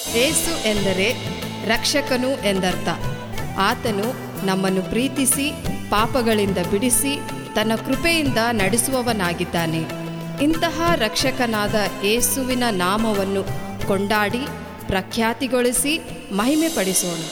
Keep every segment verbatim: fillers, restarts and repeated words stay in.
ಯೇಸು ಎಂದರೆ ರಕ್ಷಕನು ಎಂದರ್ಥ. ಆತನು ನಮ್ಮನ್ನು ಪ್ರೀತಿಸಿ ಪಾಪಗಳಿಂದ ಬಿಡಿಸಿ ತನ್ನ ಕೃಪೆಯಿಂದ ನಡೆಸುವವನಾಗಿದ್ದಾನೆ. ಇಂತಹ ರಕ್ಷಕನಾದ ಯೇಸುವಿನ ನಾಮವನ್ನು ಕೊಂಡಾಡಿ ಪ್ರಖ್ಯಾತಿಗೊಳಿಸಿ ಮಹಿಮೆ ಪಡಿಸೋಣ.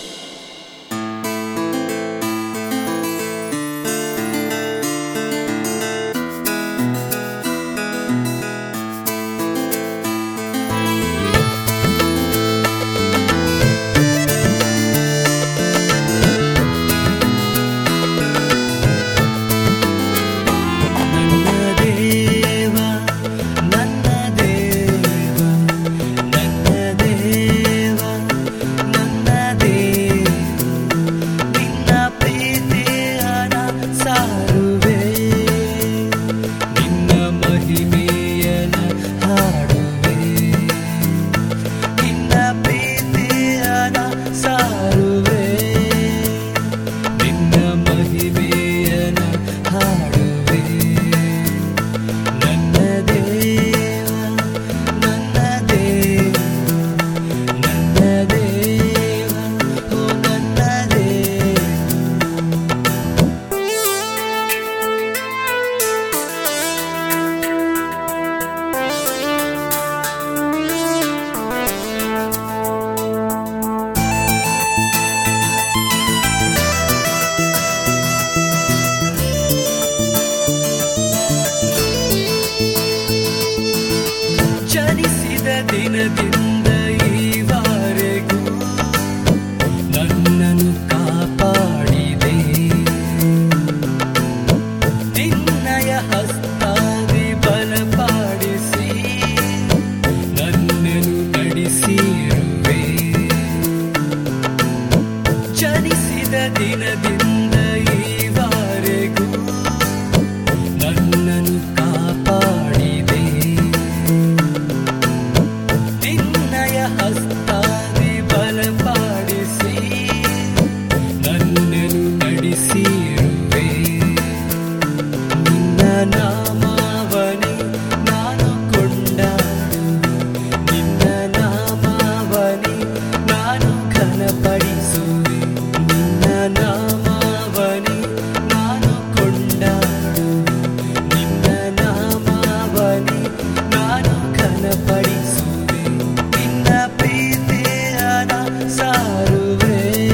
ದಿನದಿಂದ ಈವರೆಗೂ ನನ್ನನ್ನು ಕಾಪಾಡಿದೆ. ನಿನ್ನಯ ಹಸ್ತಾದಿ ಬಲಪಡಿಸಿ ನನ್ನನ್ನು ನಡೆಸಿರುವೆ. ಜನಿಸಿದ ದಿನದಿಂದ ಈವರೆಗೂ ನನ್ನನ್ನು ಕಾಪಾಡಿದೆ. ಹಸ್ತಾದಿ ಬಲಪಡಿಸಿ ನನ್ನನ್ನು ನಡೆಸಿರುವೆ. ನಿನ್ನ ನಾಮವನೇ ನಾನು ಕೊಂಡಾಡುವೆ. ನಿನ್ನ ನಾಮವನೇ ನಾನು ಘನಪಡಿಸುವೆ. ನಿನ್ನ ನಾಮವನೇ ನಾನು ಕೊಂಡಾಡುವೆ. ನಿನ್ನ ನಾಮವನೇ ನಾನು ಘನಪಡಿಸುವೆ. ಸಾರುವೆ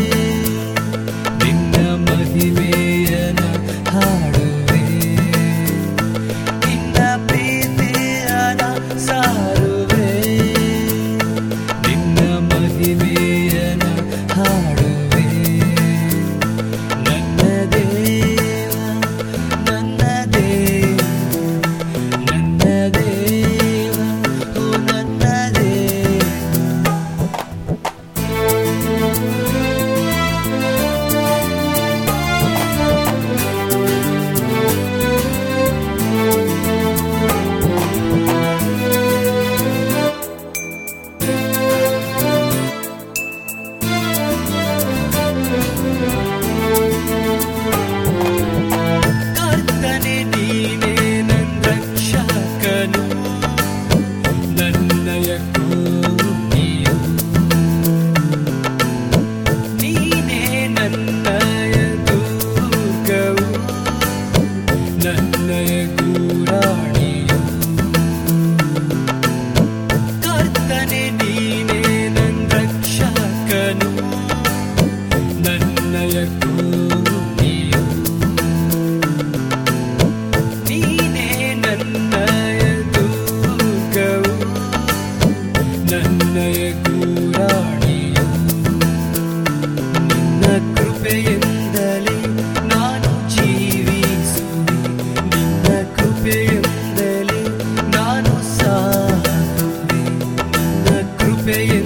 ನಿನ್ನ ಮಹಿಮೆಯನ ಹಾಡುವೆ. ನಿನ್ನ ಪ್ರೀತಿಯನ ಸಾರುವೆ. ನಿನ್ನ ಮಹಿಮೆಯನ ಹಾಡುವೆ. ನನ್ನ ದೇವ ನನ್ನ ದೇವ ನನ್ನ ದೇವ ಓ ನನ್ನ ದೇವ. ಕರ್ತನೇ ನೀನೇ ನನ್ನ ರಕ್ಷಕನು, ನನ್ನಯ ಕೋಟೆಯು. ನೀನೇ ನನ್ನಯ ದುರ್ಗವು, ನನ್ನಯ ಗುರಾಣಿಯು. ಕರ್ತನೇ ನೀನೇ ನನ್ನ ರಕ್ಷಕನು, ನನ್ನಯ ಕೋಟೆಯು. ನೀನೇ ನನ್ನಯ ದುರ್ಗವು, ನನ್ನಯ ಗುರಾಣಿಯು. ನಿನ್ನ ಕೃಪೆಯಿಂದಲೇ ನಾನು ಜೀವಿಸುವೆ. ನಿನ್ನ ಕೃಪೆಯಿಂದಲೇ ನಾನು ಸಾಗುವೆ. ನಿನ್ನ ಕೃಪೆಯಿಂದ